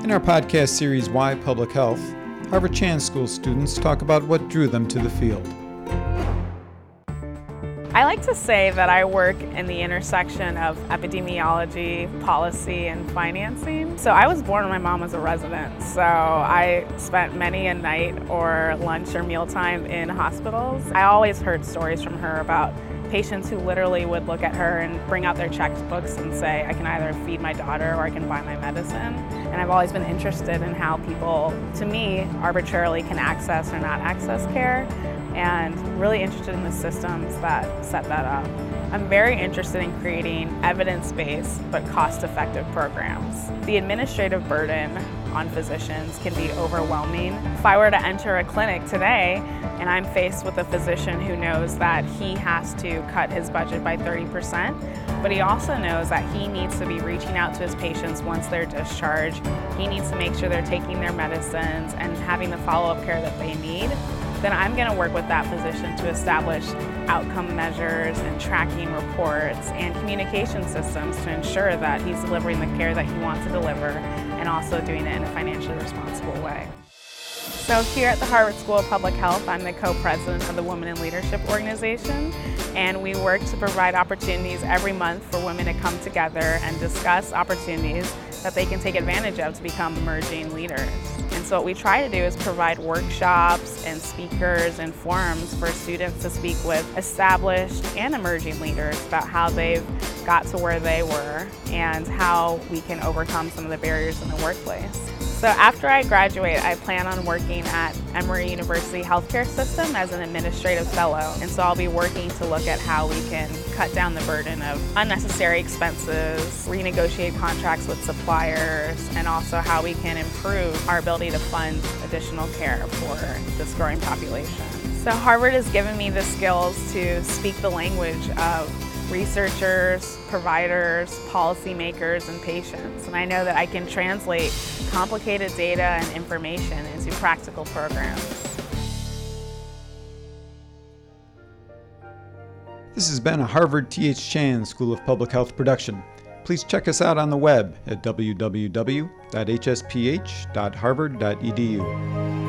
In our podcast series, Why Public Health, Harvard Chan School students talk about what drew them to the field. I like to say that I work in the intersection of epidemiology, policy, and financing. So I was born when my mom was a resident, so I spent many a night or lunch or mealtime in hospitals. I always heard stories from her about patients who literally would look at her and bring out their checkbooks and say, I can either feed my daughter or I can buy my medicine. And I've always been interested in how people, to me, arbitrarily can access or not access care, and really interested in the systems that set that up. I'm very interested in creating evidence-based but cost-effective programs. The administrative burden on physicians can be overwhelming. If I were to enter a clinic today and I'm faced with a physician who knows that he has to cut his budget by 30%, but he also knows that he needs to be reaching out to his patients once they're discharged, he needs to make sure they're taking their medicines and having the follow-up care that they need, then I'm going to work with that physician to establish outcome measures and tracking reports and communication systems to ensure that he's delivering the care that he wants to deliver and also doing it in a financially responsible way. So here at the Harvard School of Public Health, I'm the co-president of the Women in Leadership organization, and we work to provide opportunities every month for women to come together and discuss opportunities that they can take advantage of to become emerging leaders. And so what we try to do is provide workshops and speakers and forums for students to speak with established and emerging leaders about how they've got to where they were and how we can overcome some of the barriers in the workplace. So after I graduate, I plan on working at Emory University Healthcare System as an administrative fellow. And so I'll be working to look at how we can cut down the burden of unnecessary expenses, renegotiate contracts with suppliers, and also how we can improve our ability to fund additional care for this growing population. So Harvard has given me the skills to speak the language of researchers, providers, policymakers, and patients. And I know that I can translate complicated data and information into practical programs. This has been a Harvard T.H. Chan School of Public Health production. Please check us out on the web at www.hsph.harvard.edu.